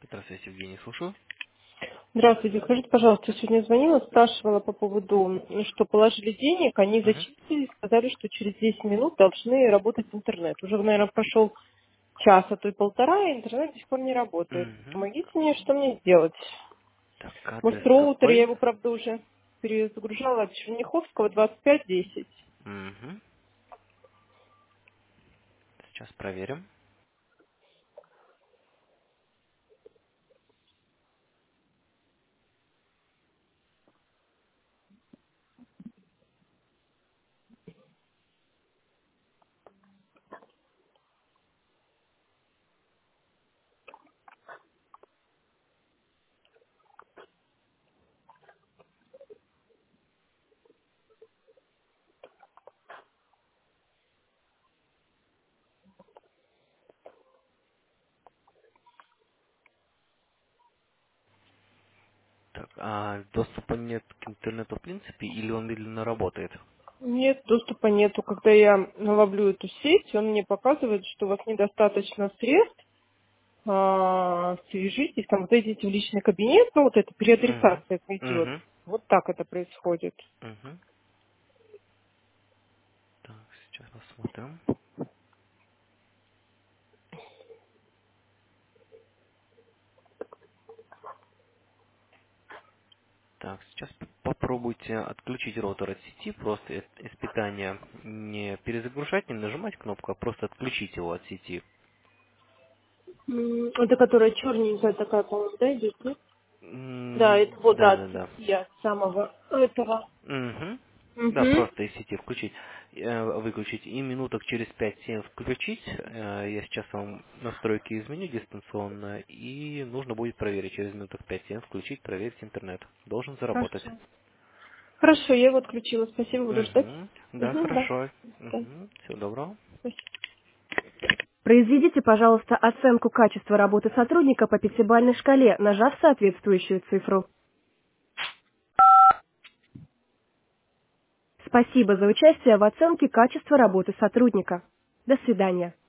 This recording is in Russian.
Здравствуйте, Евгений, слушаю. Здравствуйте. Скажите, пожалуйста, я сегодня звонила, спрашивала по поводу, что положили денег, они Мгм. зачислили, сказали, что через 10 минут должны работать интернет. Уже, наверное, прошел час, а то и полтора, и интернет до сих пор не работает. Мгм. Помогите мне, что мне сделать? Так, Может, адрес роутер, я какой? его, правда, уже перезагружала от Черняховского 2510. Мгм. Сейчас проверим. Так, а доступа нет к интернету в принципе, или он медленно работает? Нет, доступа нету. Когда я ловлю эту сеть, он мне показывает, что у вас недостаточно средств, свяжитесь, там, вот зайдите в личный кабинет, ну, вот эта Мгм. переадресация идет. Мгм. Вот так это происходит. Мгм. Так, сейчас посмотрим. Так, сейчас попробуйте отключить роутер от сети, просто из питания не перезагружать, не нажимать кнопку, а просто отключить его от сети. Это которая черненькая такая, по-моему, да, идет, нет? Да, это вот, да, от Да-да-да. сети, от самого этого. Мгм. Да, Угу. просто из сети включить, выключить и минуток через 5-7 включить. Я сейчас вам настройки изменю дистанционно, и нужно будет проверить через минуток 5-7 включить, проверить интернет. Должен заработать. Хорошо. Хорошо, я его отключила. Спасибо, буду ждать. Угу. Да, Угу, да. хорошо. Да. Угу. Всего доброго. Спасибо. Произведите, пожалуйста, оценку качества работы сотрудника по пятибалльной шкале, нажав соответствующую цифру. Спасибо за участие в оценке качества работы сотрудника. До свидания.